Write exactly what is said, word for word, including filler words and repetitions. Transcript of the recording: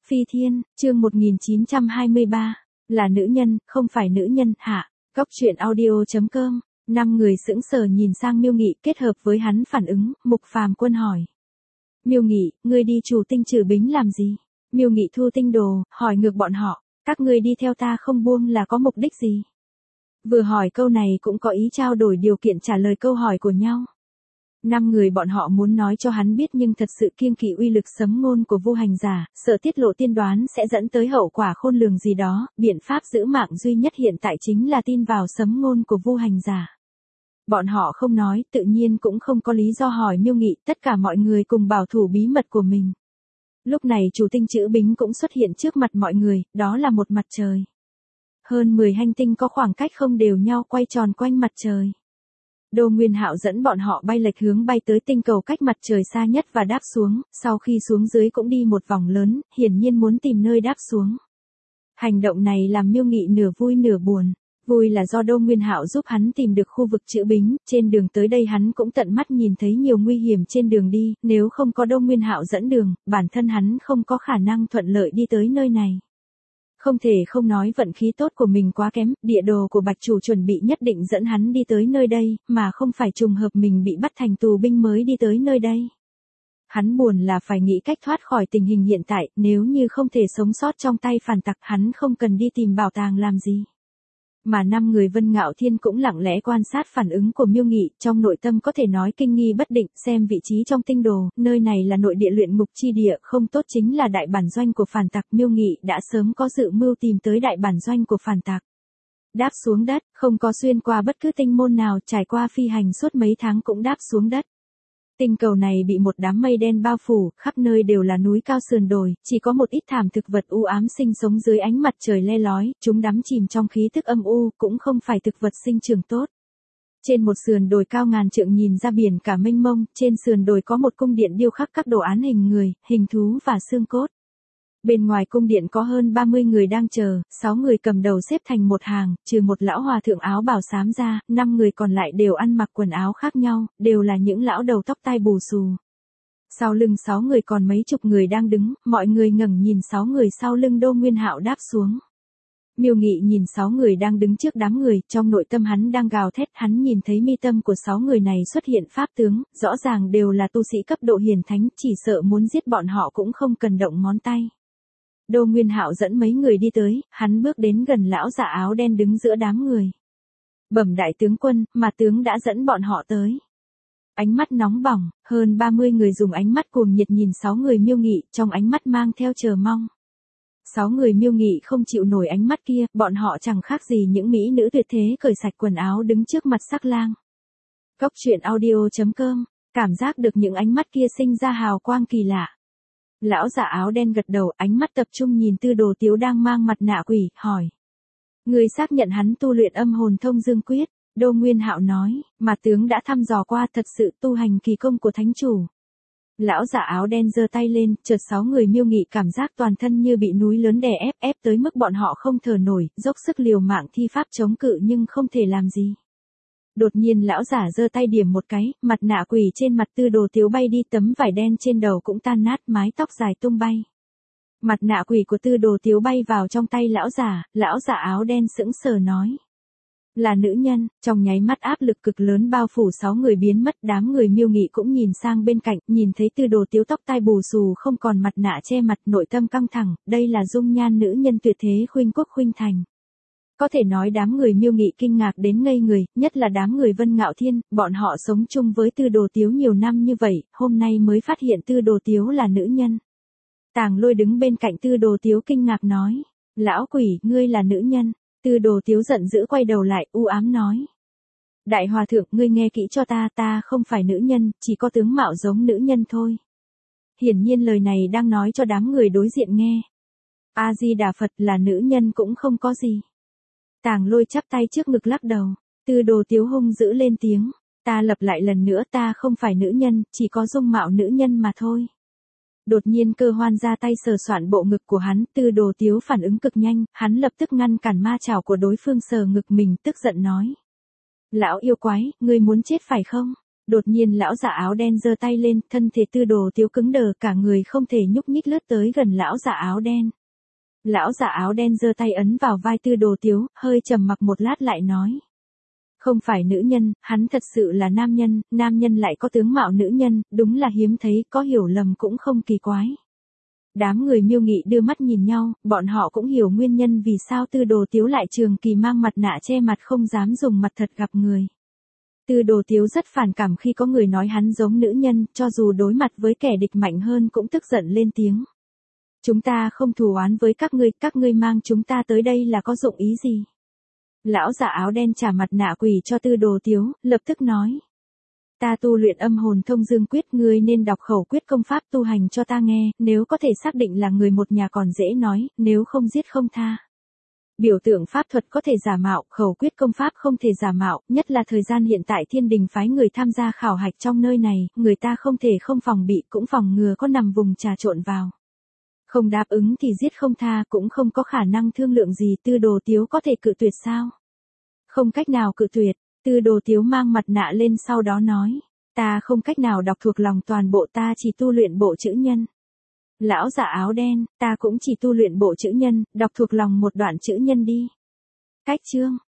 Phi Thiên, chương một nghìn chín trăm hai mươi ba, là nữ nhân, không phải nữ nhân, hạ. Góc truyện audio chấm com, năm người sững sờ nhìn sang Miêu Nghị kết hợp với hắn phản ứng, Mục Phàm Quân hỏi. Miêu Nghị, ngươi đi chủ tinh trừ bính làm gì? Miêu Nghị thu tinh đồ, hỏi ngược bọn họ, các ngươi đi theo ta không buông là có mục đích gì? Vừa hỏi câu này cũng có ý trao đổi điều kiện trả lời câu hỏi của nhau. Năm người bọn họ muốn nói cho hắn biết nhưng thật sự kiêng kỵ uy lực sấm ngôn của Vu Hành Giả, sợ tiết lộ tiên đoán sẽ dẫn tới hậu quả khôn lường gì đó, biện pháp giữ mạng duy nhất hiện tại chính là tin vào sấm ngôn của Vu Hành Giả. Bọn họ không nói, tự nhiên cũng không có lý do hỏi Miêu Nghị, tất cả mọi người cùng bảo thủ bí mật của mình. Lúc này chủ tinh chữ bính cũng xuất hiện trước mặt mọi người, đó là một mặt trời. Hơn mười hành tinh có khoảng cách không đều nhau quay tròn quanh mặt trời. Đô Nguyên Hạo dẫn bọn họ bay lệch hướng bay tới tinh cầu cách mặt trời xa nhất và đáp xuống, sau khi xuống dưới cũng đi một vòng lớn, hiển nhiên muốn tìm nơi đáp xuống. Hành động này làm Miêu Nghị nửa vui nửa buồn. Vui là do Đô Nguyên Hạo giúp hắn tìm được khu vực chữ bính, trên đường tới đây hắn cũng tận mắt nhìn thấy nhiều nguy hiểm trên đường đi, nếu không có Đô Nguyên Hạo dẫn đường, bản thân hắn không có khả năng thuận lợi đi tới nơi này. Không thể không nói vận khí tốt của mình quá kém, địa đồ của Bạch Chủ chuẩn bị nhất định dẫn hắn đi tới nơi đây, mà không phải trùng hợp mình bị bắt thành tù binh mới đi tới nơi đây. Hắn buồn là phải nghĩ cách thoát khỏi tình hình hiện tại, nếu như không thể sống sót trong tay phản tặc hắn không cần đi tìm bảo tàng làm gì. Mà năm người Vân Ngạo Thiên cũng lặng lẽ quan sát phản ứng của Miêu Nghị, trong nội tâm có thể nói kinh nghi bất định, xem vị trí trong tinh đồ, nơi này là nội địa luyện ngục chi địa, không tốt chính là đại bản doanh của phản tặc. Miêu Nghị đã sớm có dự mưu tìm tới đại bản doanh của phản tặc. Đáp xuống đất, không có xuyên qua bất cứ tinh môn nào, trải qua phi hành suốt mấy tháng cũng đáp xuống đất. Tinh cầu này bị một đám mây đen bao phủ, khắp nơi đều là núi cao sườn đồi, chỉ có một ít thảm thực vật u ám sinh sống dưới ánh mặt trời le lói, chúng đắm chìm trong khí thức âm u, cũng không phải thực vật sinh trưởng tốt. Trên một sườn đồi cao ngàn trượng nhìn ra biển cả mênh mông, trên sườn đồi có một cung điện điêu khắc các đồ án hình người, hình thú và xương cốt. Bên ngoài cung điện có hơn ba mươi người đang chờ, sáu người cầm đầu xếp thành một hàng, trừ một lão hòa thượng áo bào xám ra, năm người còn lại đều ăn mặc quần áo khác nhau, đều là những lão đầu tóc tai bù xù. Sau lưng sáu người còn mấy chục người đang đứng, mọi người ngẩng nhìn sáu người sau lưng Đô Nguyên Hạo đáp xuống. Miêu Nghị nhìn sáu người đang đứng trước đám người, trong nội tâm hắn đang gào thét, hắn nhìn thấy mi tâm của sáu người này xuất hiện pháp tướng, rõ ràng đều là tu sĩ cấp độ hiển thánh, chỉ sợ muốn giết bọn họ cũng không cần động ngón tay. Đô Nguyên Hạo dẫn mấy người đi tới, hắn bước đến gần lão giả áo đen đứng giữa đám người. Bẩm đại tướng quân, mà tướng đã dẫn bọn họ tới. Ánh mắt nóng bỏng, hơn ba mươi người dùng ánh mắt cuồng nhiệt nhìn sáu người Miêu Nghị, trong ánh mắt mang theo chờ mong. Sáu người Miêu Nghị không chịu nổi ánh mắt kia, bọn họ chẳng khác gì những mỹ nữ tuyệt thế cởi sạch quần áo đứng trước mặt sắc lang. Góc truyện audio chấm com, cảm giác được những ánh mắt kia sinh ra hào quang kỳ lạ. Lão giả áo đen gật đầu, ánh mắt tập trung nhìn Tư Đồ Tiếu đang mang mặt nạ quỷ, hỏi. Người xác nhận hắn tu luyện âm hồn thông dương quyết, Đô Nguyên Hạo nói, mà tướng đã thăm dò qua thật sự tu hành kỳ công của thánh chủ. Lão giả áo đen giơ tay lên, chợt sáu người Miêu Nghị cảm giác toàn thân như bị núi lớn đè ép, ép tới mức bọn họ không thở nổi, dốc sức liều mạng thi pháp chống cự nhưng không thể làm gì. Đột nhiên lão giả giơ tay điểm một cái, mặt nạ quỷ trên mặt Tư Đồ Tiếu bay đi, tấm vải đen trên đầu cũng tan nát, mái tóc dài tung bay. Mặt nạ quỷ của Tư Đồ Tiếu bay vào trong tay lão giả, lão giả áo đen sững sờ nói. Là nữ nhân, trong nháy mắt áp lực cực lớn bao phủ sáu người biến mất, đám người Miêu Nghị cũng nhìn sang bên cạnh, nhìn thấy Tư Đồ Tiếu tóc tai bù xù không còn mặt nạ che mặt, nội tâm căng thẳng, đây là dung nhan nữ nhân tuyệt thế khuynh quốc khuynh thành. Có thể nói đám người Miêu Nghị kinh ngạc đến ngây người, nhất là đám người Vân Ngạo Thiên, bọn họ sống chung với Tư Đồ Tiếu nhiều năm như vậy, hôm nay mới phát hiện Tư Đồ Tiếu là nữ nhân. Tàng Lôi đứng bên cạnh Tư Đồ Tiếu kinh ngạc nói, lão quỷ, ngươi là nữ nhân. Tư Đồ Tiếu giận dữ quay đầu lại, u ám nói. Đại hòa thượng, ngươi nghe kỹ cho ta, ta không phải nữ nhân, chỉ có tướng mạo giống nữ nhân thôi. Hiển nhiên lời này đang nói cho đám người đối diện nghe. A-di-đà Phật, là nữ nhân cũng không có gì. Tàng Lôi chắp tay trước ngực lắc đầu, Tư Đồ Tiếu hung dữ lên tiếng, ta lặp lại lần nữa, ta không phải nữ nhân, chỉ có dung mạo nữ nhân mà thôi. Đột nhiên Cơ Hoan ra tay sờ soạn bộ ngực của hắn, Tư Đồ Tiếu phản ứng cực nhanh, hắn lập tức ngăn cản ma chảo của đối phương sờ ngực mình, tức giận nói. Lão yêu quái, ngươi muốn chết phải không? Đột nhiên lão giả áo đen giơ tay lên, thân thể Tư Đồ Tiếu cứng đờ, cả người không thể nhúc nhích lướt tới gần lão giả áo đen. Lão giả áo đen giơ tay ấn vào vai Tư Đồ Tiếu, hơi trầm mặc một lát lại nói. Không phải nữ nhân, hắn thật sự là nam nhân, nam nhân lại có tướng mạo nữ nhân, đúng là hiếm thấy, có hiểu lầm cũng không kỳ quái. Đám người Miêu Nghị đưa mắt nhìn nhau, bọn họ cũng hiểu nguyên nhân vì sao Tư Đồ Tiếu lại trường kỳ mang mặt nạ che mặt không dám dùng mặt thật gặp người. Tư Đồ Tiếu rất phản cảm khi có người nói hắn giống nữ nhân, cho dù đối mặt với kẻ địch mạnh hơn cũng tức giận lên tiếng. Chúng ta không thù oán với các ngươi, các ngươi mang chúng ta tới đây là có dụng ý gì? Lão giả áo đen trả mặt nạ quỳ cho Tư Đồ Tiếu, lập tức nói. Ta tu luyện âm hồn thông dương quyết, ngươi nên đọc khẩu quyết công pháp tu hành cho ta nghe, nếu có thể xác định là người một nhà còn dễ nói, nếu không giết không tha. Biểu tượng pháp thuật có thể giả mạo, khẩu quyết công pháp không thể giả mạo, nhất là thời gian hiện tại Thiên Đình phái người tham gia khảo hạch trong nơi này, người ta không thể không phòng bị cũng phòng ngừa có nằm vùng trà trộn vào. Không đáp ứng thì giết không tha, cũng không có khả năng thương lượng gì. Tư Đồ Tiếu có thể cự tuyệt sao? Không cách nào cự tuyệt. Tư Đồ Tiếu mang mặt nạ lên sau đó nói. Ta không cách nào đọc thuộc lòng toàn bộ, ta chỉ tu luyện bộ chữ nhân. Lão giả áo đen, ta cũng chỉ tu luyện bộ chữ nhân, đọc thuộc lòng một đoạn chữ nhân đi. Cách chương.